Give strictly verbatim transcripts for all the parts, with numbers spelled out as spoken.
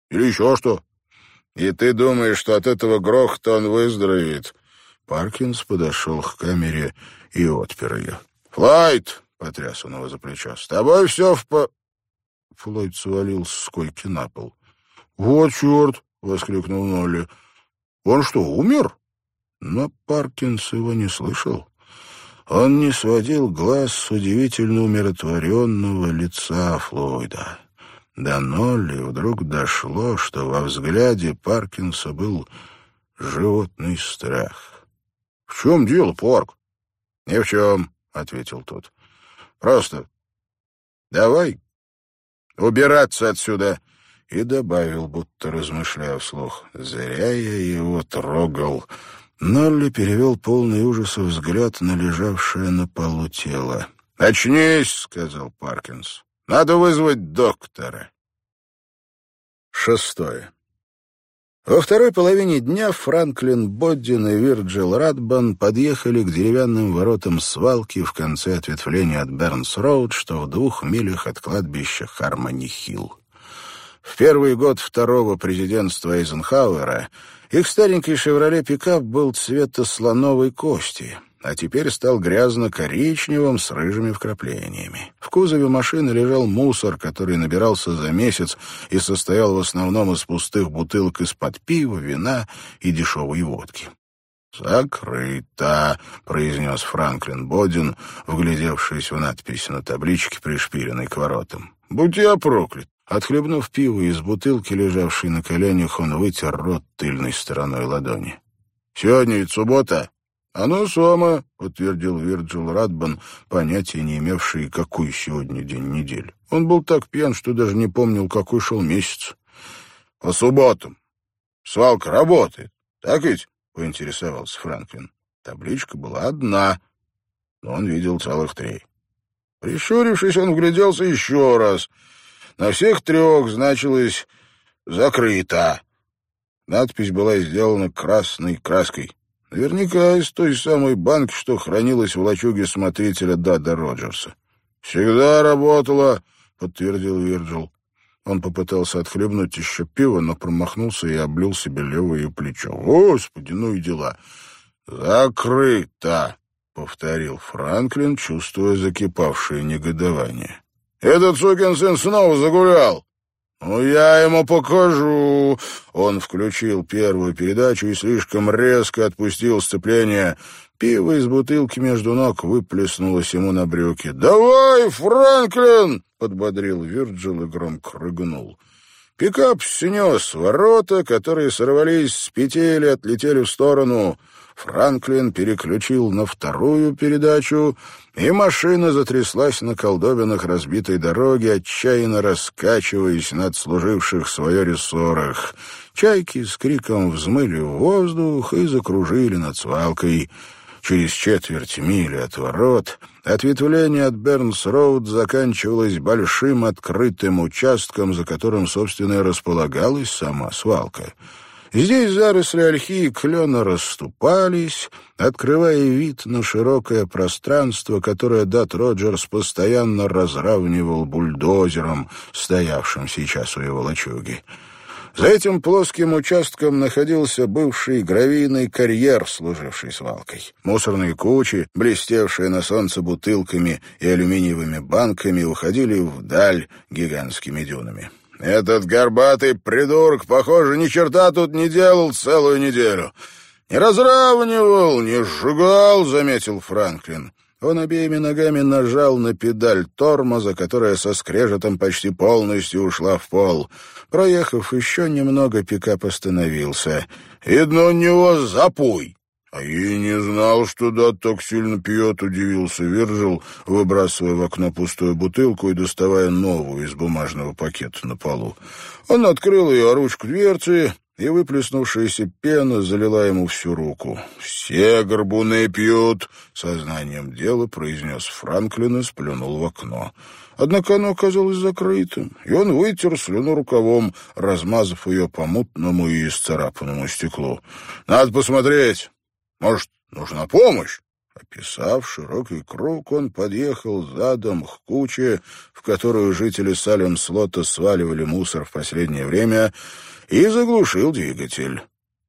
Или еще что. И ты думаешь, что от этого грохота он выздоровеет?» Паркинс подошел к камере и отпер ее. «Флойд!» — потряс он его за плечо. «С тобой все в по...» Флойд свалился с койки на пол. «Вот черт!» — воскликнул Нолли. «Он что, умер?» Но Паркинс его не слышал. Он не сводил глаз с удивительно умиротворенного лица Флойда. До Нолли вдруг дошло, что во взгляде Паркинса был животный страх. «В чем дело, Парк?» «Ни в чем», — ответил тот. «Просто давай убираться отсюда». И добавил, будто размышляя вслух: «Зря я его трогал». Нолли перевел полный ужаса взгляд на лежавшее на полу тело. «Очнись», — сказал Паркинс. «Надо вызвать доктора». Шестое. Во второй половине дня Франклин Боддин и Вирджил Радбан подъехали к деревянным воротам свалки в конце ответвления от Бернс-Роуд, что в двух милях от кладбища Хармони-Хилл. В первый год второго президентства Эйзенхауэра их старенький «Шевроле-пикап» был цвета слоновой кости, а теперь стал грязно-коричневым с рыжими вкраплениями. В кузове машины лежал мусор, который набирался за месяц и состоял в основном из пустых бутылок из-под пива, вина и дешевой водки. «Закрыто», — произнес Франклин Боддин, вглядевшись в надпись на табличке, пришпиленной к воротам. «Будь я проклят». Отхлебнув пиво из бутылки, лежавшей на коленях, он вытер рот тыльной стороной ладони. «Сегодня ведь суббота». «Оно самое», — подтвердил Вирджил Радбан, понятия не имевший, какой сегодня день недели. Он был так пьян, что даже не помнил, какой шел месяц. «По субботам свалка работает, так ведь?» — поинтересовался Франклин. Табличка была одна, но он видел целых три. Прищурившись, он вгляделся еще раз. На всех трех значилось «закрыто». Надпись была сделана красной краской. Наверняка из той самой банки, что хранилась в лачуге смотрителя Дада Роджерса. «Всегда работала», — подтвердил Вирджил. Он попытался отхлебнуть еще пиво, но промахнулся и облил себе левое плечо. «Господи, ну и дела!» «Закрыто», — повторил Франклин, чувствуя закипавшее негодование. «Этот сукин сын снова загулял!» «Ну, я ему покажу!» Он включил первую передачу и слишком резко отпустил сцепление. Пиво из бутылки между ног выплеснулось ему на брюки. «Давай, Франклин!» — подбодрил Вирджил и громко рыгнул. Пикап снес ворота, которые сорвались с петель и отлетели в сторону. Франклин переключил на вторую передачу, и машина затряслась на колдобинах разбитой дороги, отчаянно раскачиваясь на отслуживших свое рессорах. Чайки с криком взмыли в воздух и закружили над свалкой. Через четверть мили от ворот ответвление от Бернс-Роуд заканчивалось большим открытым участком, за которым, собственно, и располагалась сама свалка. Здесь заросли ольхи и клена расступались, открывая вид на широкое пространство, которое Дат Роджерс постоянно разравнивал бульдозером, стоявшим сейчас у его лачуги. За этим плоским участком находился бывший гравийный карьер, служивший свалкой. Мусорные кучи, блестевшие на солнце бутылками и алюминиевыми банками, уходили вдаль гигантскими дюнами. «Этот горбатый придурок, похоже, ни черта тут не делал целую неделю. Не разравнивал, не сжигал», — заметил Франклин. Он обеими ногами нажал на педаль тормоза, которая со скрежетом почти полностью ушла в пол. Проехав еще немного, пикап остановился. «Видно, у него запой». «А я не знал, что Дат так сильно пьет», — удивился Вирджил, выбрасывая в окно пустую бутылку и доставая новую из бумажного пакета на полу. Он открыл ее о ручку дверцы, и выплеснувшаяся пена залила ему всю руку. «Все горбуны пьют», — сознанием дела произнес Франклин и сплюнул в окно. Однако оно оказалось закрытым, и он вытер слюну рукавом, размазав ее по мутному и исцарапанному стеклу. «Надо посмотреть. Может, нужна помощь? Описав широкий круг, он подъехал задом к куче, в которую жители Салем-Слота сваливали мусор в последнее время, и заглушил двигатель.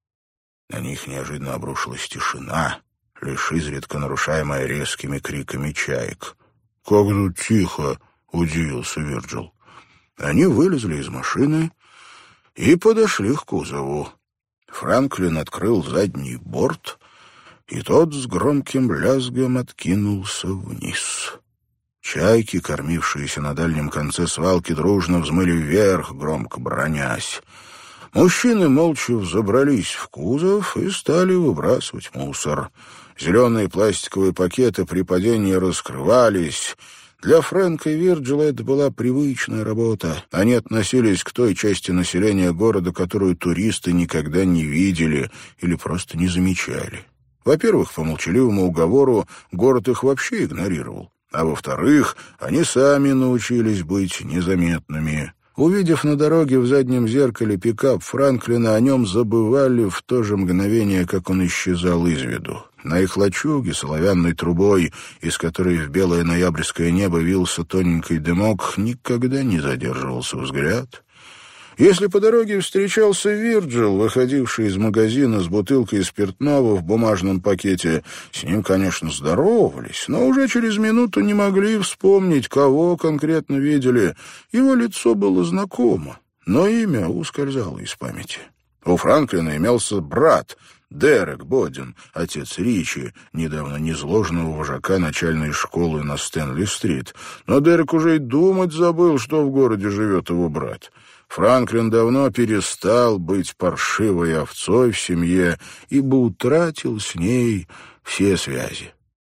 На них неожиданно обрушилась тишина, лишь изредка нарушаемая резкими криками чаек. «Как тут тихо!» — удивился Вирджил. Они вылезли из машины и подошли к кузову. Франклин открыл задний борт, и тот с громким лязгом откинулся вниз. Чайки, кормившиеся на дальнем конце свалки, дружно взмыли вверх, громко бронясь. Мужчины молча взобрались в кузов и стали выбрасывать мусор. Зеленые пластиковые пакеты при падении раскрывались. Для Фрэнка и Вирджила это была привычная работа. Они относились к той части населения города, которую туристы никогда не видели или просто не замечали. Во-первых, по молчаливому уговору город их вообще игнорировал. А во-вторых, они сами научились быть незаметными. Увидев на дороге в заднем зеркале пикап Франклина, о нем забывали в то же мгновение, как он исчезал из виду. На их лачуге с оловянной трубой, из которой в белое ноябрьское небо вился тоненький дымок, никогда не задерживался взгляд. Если по дороге встречался Вирджил, выходивший из магазина с бутылкой спиртного в бумажном пакете, с ним, конечно, здоровались, но уже через минуту не могли вспомнить, кого конкретно видели. Его лицо было знакомо, но имя ускользало из памяти. У Франклина имелся брат, Дерек Бодин, отец Ричи, недавно незложного вожака начальной школы на Стэнли-стрит. Но Дерек уже и думать забыл, что в городе живет его брат. Франклин давно перестал быть паршивой овцой в семье, ибо утратил с ней все связи.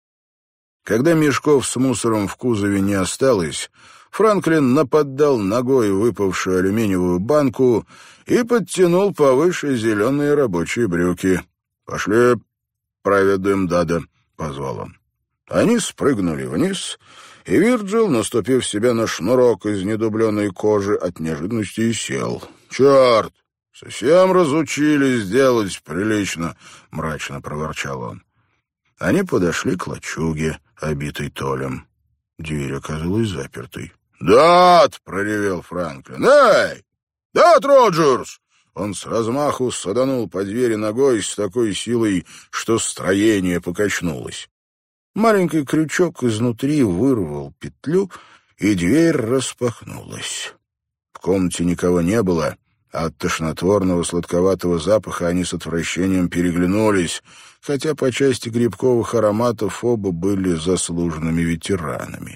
Когда мешков с мусором в кузове не осталось, Франклин наподдал ногой выпавшую алюминиевую банку и подтянул повыше зеленые рабочие брюки. «Пошли, проведаем Дада», — позвал он. Они спрыгнули вниз, и Вирджил, наступив себе на шнурок из недубленной кожи, от неожиданности сел. «Черт! Совсем разучились делать прилично!» — мрачно проворчал он. Они подошли к лачуге, обитой толем. Дверь оказалась запертой. «Дат!» — проревел Франклин. «Эй! Дат Роджерс!» Он с размаху саданул по двери ногой с такой силой, что строение покачнулось. Маленький крючок изнутри вырвал петлю, и дверь распахнулась. В комнате никого не было, а от тошнотворного сладковатого запаха они с отвращением переглянулись, хотя по части грибковых ароматов оба были заслуженными ветеранами.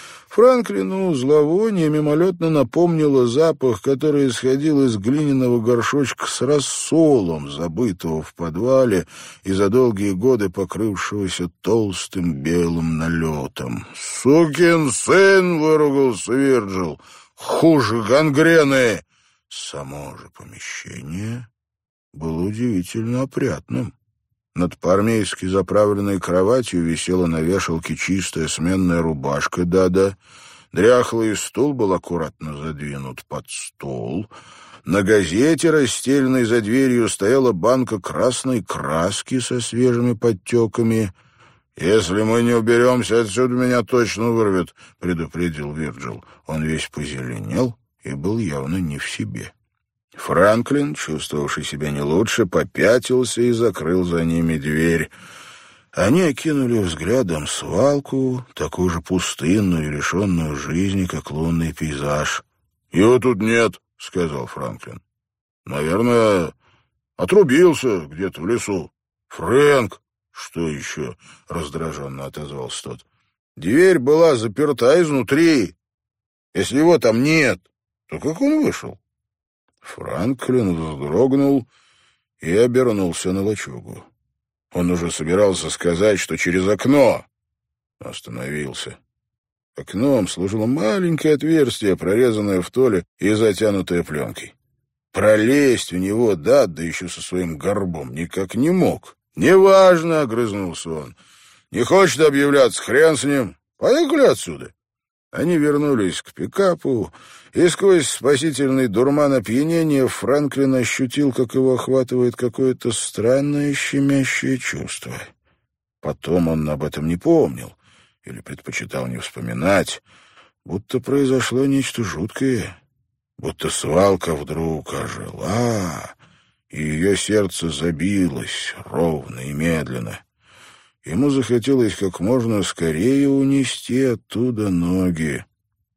Франклину зловоние мимолетно напомнило запах, который исходил из глиняного горшочка с рассолом, забытого в подвале и за долгие годы покрывшегося толстым белым налетом. «Сукин сын!» — выругался Вирджил. «Хуже гангрены!» Само же помещение было удивительно опрятным. Над по-армейски заправленной кроватью висела на вешалке чистая сменная рубашка Дада. Дряхлый стул был аккуратно задвинут под стол. На газете, расстеленной за дверью, стояла банка красной краски со свежими подтеками. «Если мы не уберемся отсюда, меня точно вырвет», — предупредил Вирджил. Он весь позеленел и был явно не в себе. Франклин, чувствовавший себя не лучше, попятился и закрыл за ними дверь. Они окинули взглядом свалку, такую же пустынную и лишенную жизни, как лунный пейзаж. «Его тут нет», — сказал Франклин. «Наверное, отрубился где-то в лесу». «Фрэнк!» «Что еще?» — раздраженно отозвался тот. «Дверь была заперта изнутри. Если его там нет, то как он вышел?» Франклин вздрогнул и обернулся на лачугу. Он уже собирался сказать, что через окно, остановился. Окном служило маленькое отверстие, прорезанное в толе и затянутое пленкой. Пролезть в него Дад, да еще со своим горбом, никак не мог. «Неважно», — огрызнулся он. «Не хочет объявляться, хрен с ним. Поехали отсюда». Они вернулись к пикапу, и сквозь спасительный дурман опьянения Франклин ощутил, как его охватывает какое-то странное щемящее чувство. Потом он об этом не помнил или предпочитал не вспоминать, будто произошло нечто жуткое, будто свалка вдруг ожила, и ее сердце забилось ровно и медленно. Ему захотелось как можно скорее унести оттуда ноги.